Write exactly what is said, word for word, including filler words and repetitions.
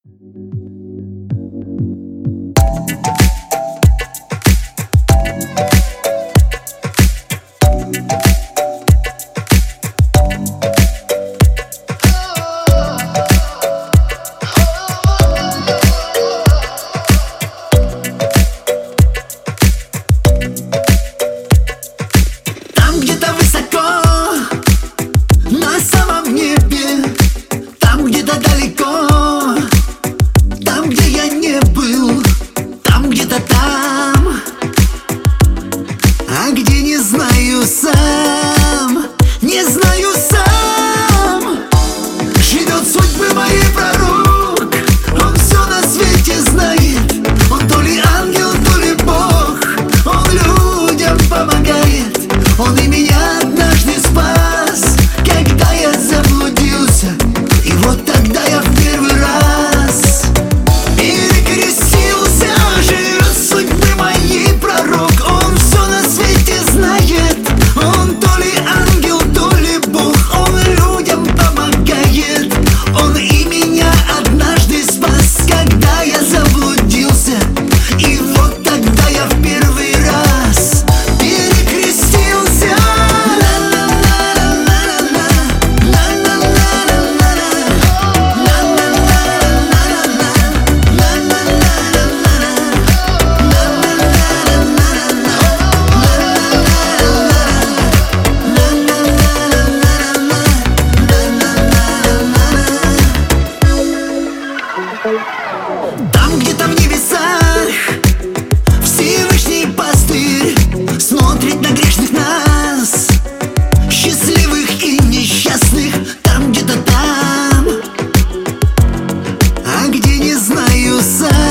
Сам, не знаю сам, живет судьбы мои пророк. Он все на свете знает. Он то ли ангел, то ли Бог. Он людям помогает. Он и меня однажды спас, когда я заблудился. И вот тогда я в первый раз перекрестился. Живет судьбы мои пророк. Он все на свете знает. Он то ли ангел, то ли Бог. Он людям помогает. Он и меня однажды спас, когда я заблудился. И вот тогда я в первый раз перекрестился. Там где-то в небесах Всевышний пастырь смотрит на грешных нас, счастливых и несчастных. Там где-то там, а где не знаю сам.